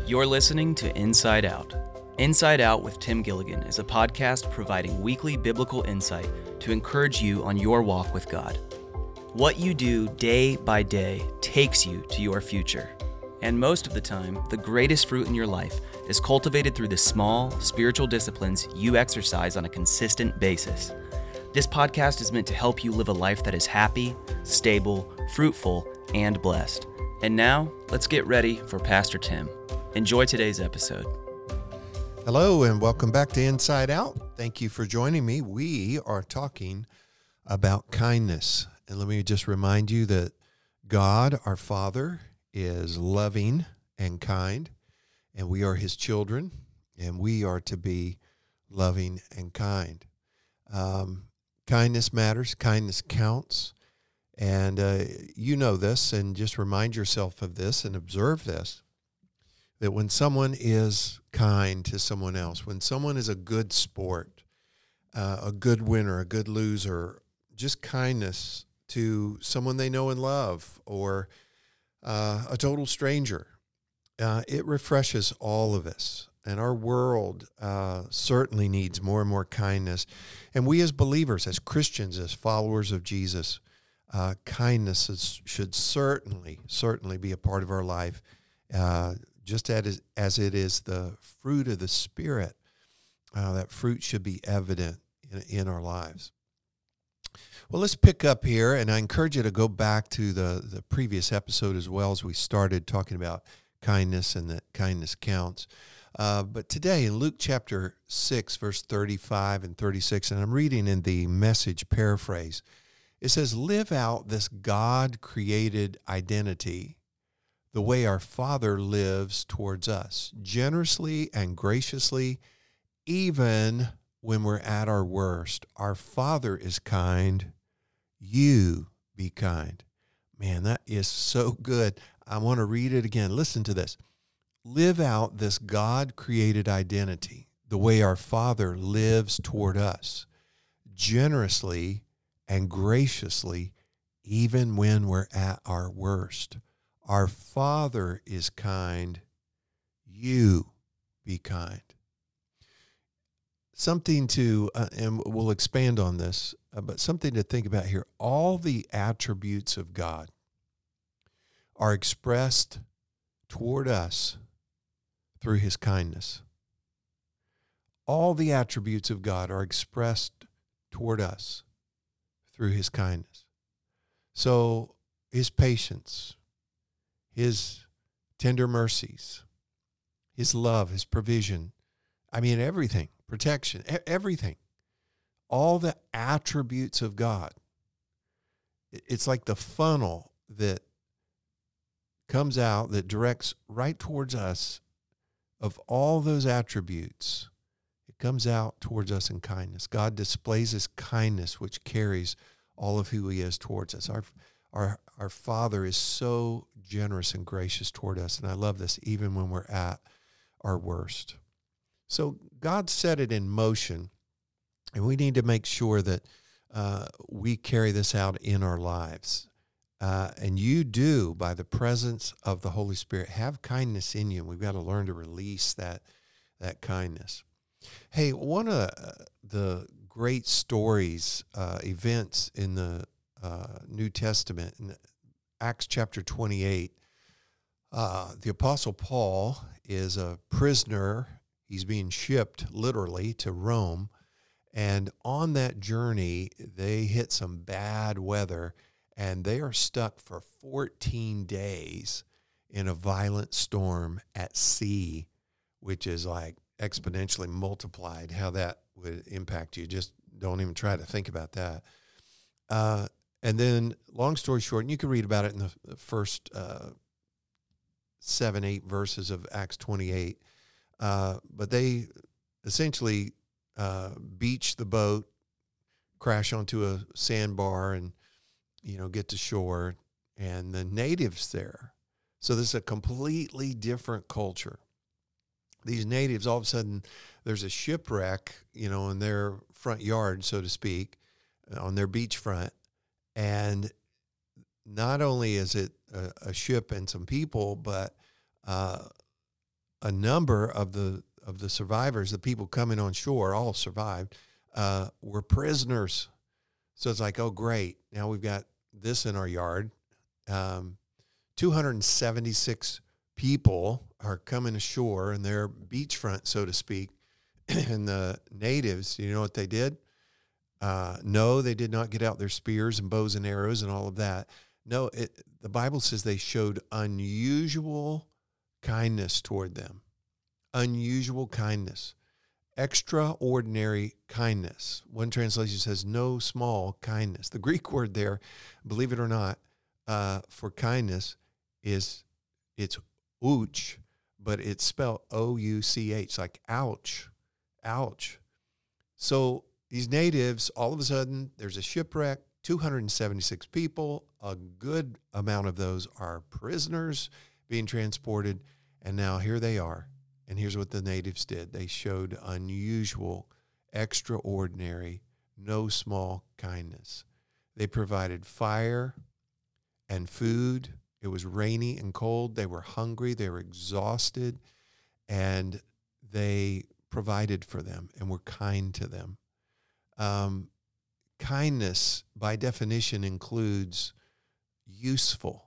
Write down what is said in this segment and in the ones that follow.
You're listening to Inside Out. Inside Out with Tim Gilligan is a podcast providing weekly biblical insight to encourage you on your walk with God. What you do day by day takes you to your future. And most of the time, the greatest fruit in your life is cultivated through the small, spiritual disciplines you exercise on a consistent basis. This podcast is meant to help you live a life that is happy, stable, fruitful, and blessed. And now, let's get ready for Pastor Tim. Enjoy today's episode. Hello and welcome back to Inside Out. Thank you for joining me. We are talking about kindness. And let me just remind you that God, our Father, is loving and kind, and we are His children, and we are to be loving and kind. Kindness matters. Kindness counts. And you know this, and just remind yourself of this and observe this, that when someone is kind to someone else, when someone is a good sport, a good winner, a good loser, just kindness to someone they know and love, or a total stranger, it refreshes all of us. And our world certainly needs more and more kindness. And we as believers, as Christians, as followers of Jesus, kindness should certainly be a part of our life. Just as it is the fruit of the Spirit, that fruit should be evident in our lives. Well, let's pick up here, and I encourage you to go back to the previous episode as well, as we started talking about kindness and that kindness counts. But today in Luke chapter 6, verse 35 and 36, and I'm reading in the Message paraphrase, it says, "Live out this God-created identity the way our Father lives towards us, generously and graciously, even when we're at our worst. Our Father is kind. You be kind." Man, that is so good. I want to read it again. Listen to this. Live out this God-created identity the way our Father lives toward us, generously and graciously, even when we're at our worst. Our Father is kind. You be kind. Something to, and we'll expand on this, but something to think about here. All the attributes of God are expressed toward us through His kindness. All the attributes of God are expressed toward us through His kindness. So His patience, His tender mercies, His love, His provision, everything, protection, everything, all the attributes of God. It's like the funnel that comes out, that directs right towards us. Of all those attributes, it comes out towards us in kindness. God displays His kindness, which carries all of who He is towards us. Our Father is so generous and gracious toward us, and I love this, even when we're at our worst. So God set it in motion, and we need to make sure that we carry this out in our lives. And you do, by the presence of the Holy Spirit, have kindness in you. We've got to learn to release that kindness. Hey, one of the great stories, events in the New Testament, in Acts chapter 28, the Apostle Paul is a prisoner. He's being shipped literally to Rome. And on that journey, they hit some bad weather, and they are stuck for 14 days in a violent storm at sea, which is like exponentially multiplied. How that would impact you, just don't even try to think about that. And then, long story short, and you can read about it in the first 7-8 verses of Acts 28, but they essentially beach the boat, crash onto a sandbar, and get to shore, and the natives there. So this is a completely different culture. These natives, all of a sudden, there's a shipwreck, in their front yard, so to speak, on their beachfront. And not only is it a ship and some people, but a number of the survivors, the people coming on shore, all survived, were prisoners. So it's like, oh, great. Now we've got this in our yard. 276 people are coming ashore in their beachfront, so to speak. And the natives, you know what they did? No, they did not get out their spears and bows and arrows and all of that. No, the Bible says they showed unusual kindness toward them. Unusual kindness. Extraordinary kindness. One translation says no small kindness. The Greek word there, believe it or not, for kindness it's ouch, but it's spelled O-U-C-H, like ouch, ouch. So these natives, all of a sudden, there's a shipwreck, 276 people, a good amount of those are prisoners being transported, and now here they are. And here's what the natives did. They showed unusual, extraordinary, no small kindness. They provided fire and food. It was rainy and cold. They were hungry. They were exhausted. And they provided for them and were kind to them. Kindness, by definition, includes useful.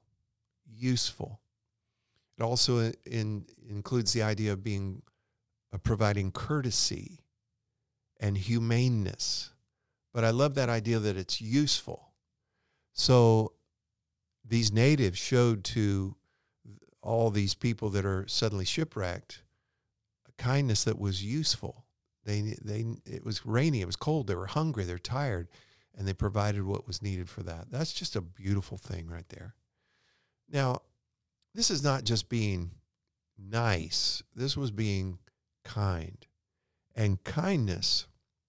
It also includes the idea of providing courtesy and humaneness. But I love that idea that it's useful. So these natives showed to all these people that are suddenly shipwrecked a kindness that was useful. It was rainy, it was cold, they were hungry, they're tired, and they provided what was needed for that. That's just a beautiful thing right there. Now, this is not just being nice. This was being kind. And kindness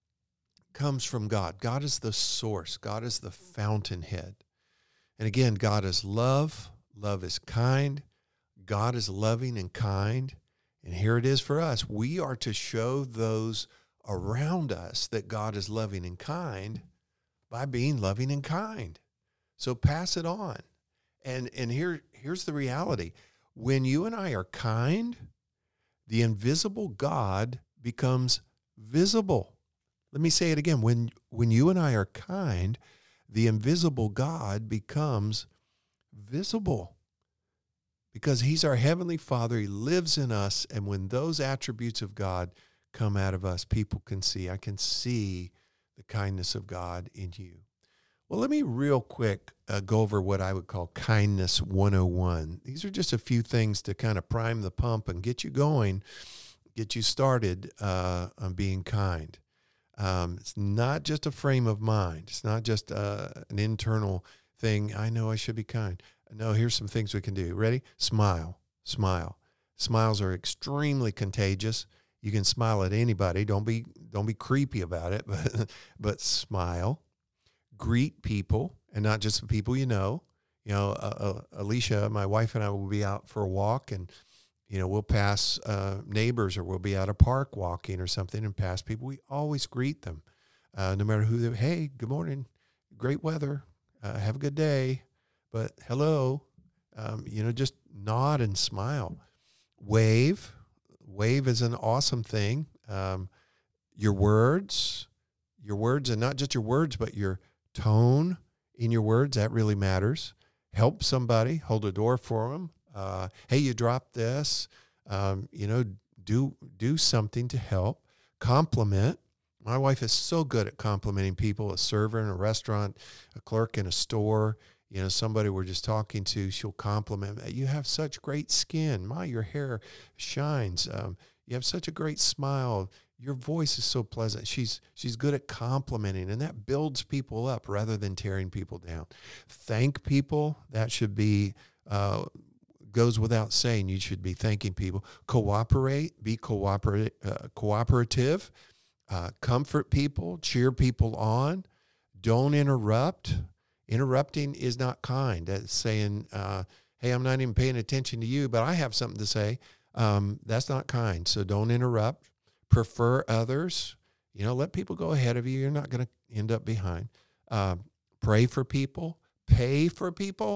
comes from God. God is the source. God is the fountainhead. And again, God is love. Love is kind. God is loving and kind. And here it is for us. We are to show those around us that God is loving and kind by being loving and kind. So pass it on. And here's the reality. When you and I are kind, the invisible God becomes visible. Let me say it again. When you and I are kind, the invisible God becomes visible. Because he's our heavenly Father. He lives in us. And when those attributes of God come out of us, people can see. I can see the kindness of God in you. Well, let me real quick go over what I would call Kindness 101. These are just a few things to kind of prime the pump and get you going, get you started on being kind. It's not just a frame of mind. It's not just an internal thing. I know I should be kind. No, here's some things we can do. Ready? Smile. Smiles are extremely contagious. You can smile at anybody. Don't be creepy about it, but smile. Greet people, and not just the people you know. You know, Alicia, my wife, and I will be out for a walk, and we'll pass neighbors, or we'll be at a park walking or something and pass people. We always greet them, no matter who they're. Hey, good morning, great weather, have a good day, but hello, just nod and smile. Wave is an awesome thing. Your words, and not just your words, but your tone in your words, that really matters. Help somebody, hold a door for them. Hey, you dropped this. Do something to help. Compliment. My wife is so good at complimenting people, a server in a restaurant, a clerk in a store, somebody we're just talking to, she'll compliment. You have such great skin. Your hair shines. You have such a great smile. Your voice is so pleasant. She's good at complimenting, and that builds people up rather than tearing people down. Thank people. That should be goes without saying. You should be thanking people. Cooperate. Be cooperative. Comfort people. Cheer people on. Don't interrupt. Interrupting is not kind. That's saying, hey, I'm not even paying attention to you, but I have something to say. That's not kind. So don't interrupt. Prefer others. Let people go ahead of you. You're not going to end up behind. Pray for people. Pay for people.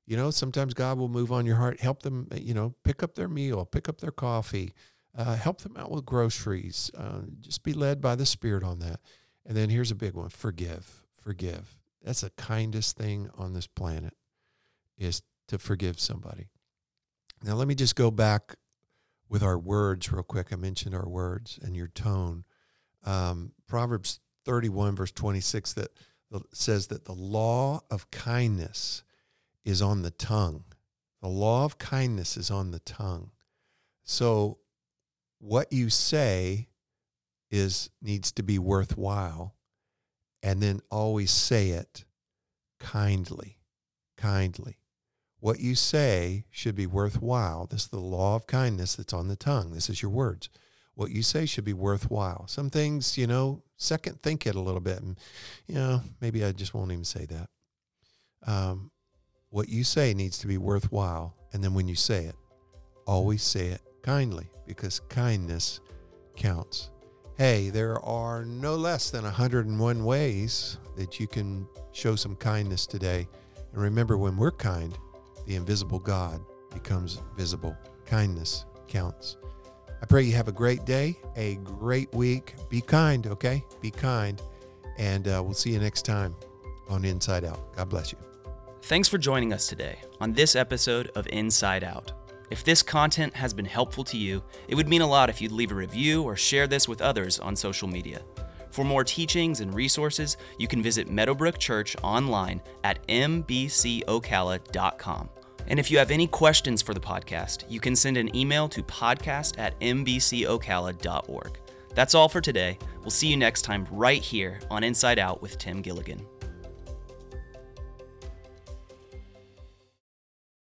Sometimes God will move on your heart. Help them, pick up their meal, pick up their coffee, help them out with groceries. Just be led by the Spirit on that. And then here's a big one: forgive. That's the kindest thing on this planet, is to forgive somebody. Now, let me just go back with our words real quick. I mentioned our words and your tone. Proverbs 31, verse 26, that says that the law of kindness is on the tongue. The law of kindness is on the tongue. So what you say needs to be worthwhile, and then always say it kindly. What you say should be worthwhile. This is the law of kindness that's on the tongue. This is your words. What you say should be worthwhile. Some things, second think it a little bit, and, maybe I just won't even say that. What you say needs to be worthwhile, and then when you say it, always say it kindly, because kindness counts. Hey, there are no less than 101 ways that you can show some kindness today. And remember, when we're kind, the invisible God becomes visible. Kindness counts. I pray you have a great day, a great week. Be kind, okay? Be kind. And we'll see you next time on Inside Out. God bless you. Thanks for joining us today on this episode of Inside Out. If this content has been helpful to you, it would mean a lot if you'd leave a review or share this with others on social media. For more teachings and resources, you can visit Meadowbrook Church online at mbcocala.com. And if you have any questions for the podcast, you can send an email to podcast@mbcocala.org. That's all for today. We'll see you next time right here on Inside Out with Tim Gilligan.